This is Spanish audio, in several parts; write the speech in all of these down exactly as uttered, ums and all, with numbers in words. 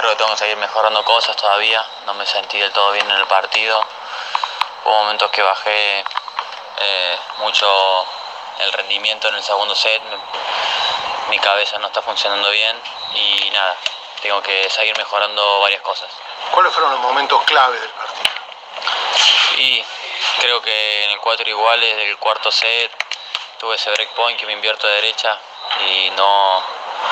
creo que tengo que seguir mejorando cosas todavía, no me sentí del todo bien en el partido. Hubo momentos que bajé eh, mucho el rendimiento en el segundo set, mi cabeza no está funcionando bien y nada, tengo que seguir mejorando varias cosas. ¿Cuáles fueron los momentos clave del partido? Y creo que en el cuatro iguales del cuarto set tuve ese break point que me invierto de derecha y no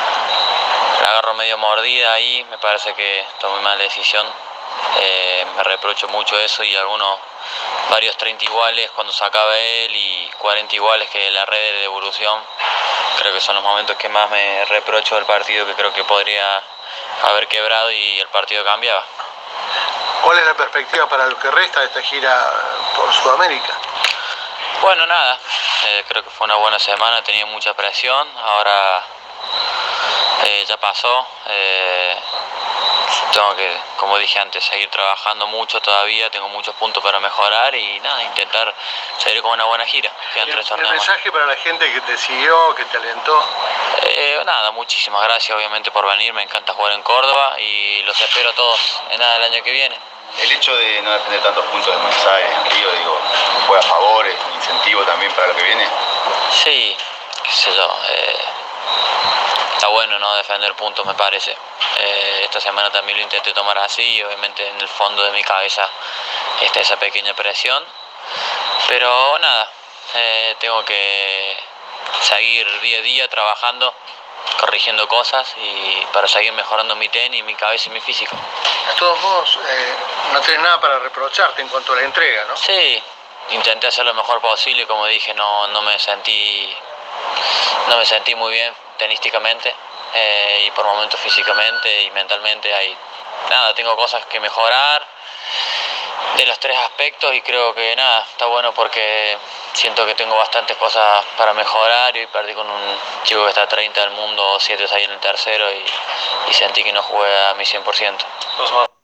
la agarro medio mordida ahí, me parece que tomé mala decisión. Eh, me reprocho mucho eso y algunos, varios treinta iguales cuando sacaba él y cuarenta iguales que la red de devolución. Creo que son los momentos que más me reprocho del partido, que creo que podría haber quebrado y el partido cambiaba. ¿Cuál es la perspectiva para lo que resta de esta gira por Sudamérica? Bueno, nada, eh, creo que fue una buena semana, tenía mucha presión, ahora eh, ya pasó. Eh, tengo que, como dije antes, seguir trabajando mucho todavía, tengo muchos puntos para mejorar y nada, intentar seguir con una buena gira. ¿El, el mensaje para la gente que te siguió, que te alentó? Eh, nada, muchísimas gracias obviamente por venir, me encanta jugar en Córdoba y los espero a todos en nada el año que viene. El hecho de no defender tantos puntos de Buenos en Río, digo, ¿fue a favor, es un incentivo también para lo que viene? Sí, qué sé yo, eh, está bueno no defender puntos me parece. Eh, esta semana también lo intenté tomar así y obviamente en el fondo de mi cabeza está esa pequeña presión, pero nada, eh, tengo que seguir día a día trabajando, corrigiendo cosas y para seguir mejorando mi tenis, mi cabeza y mi físico. De todos modos, eh, no tenés nada para reprocharte en cuanto a la entrega, ¿no? Sí, intenté hacer lo mejor posible, como dije, no, no me sentí no me sentí muy bien tenísticamente eh, y por momentos físicamente y mentalmente hay nada, tengo cosas que mejorar de los tres aspectos y creo que nada, está bueno porque siento que tengo bastantes cosas para mejorar y perdí con un chico que está a treinta del mundo, siete seis en el tercero y, y sentí que no jugué a mi cien por ciento.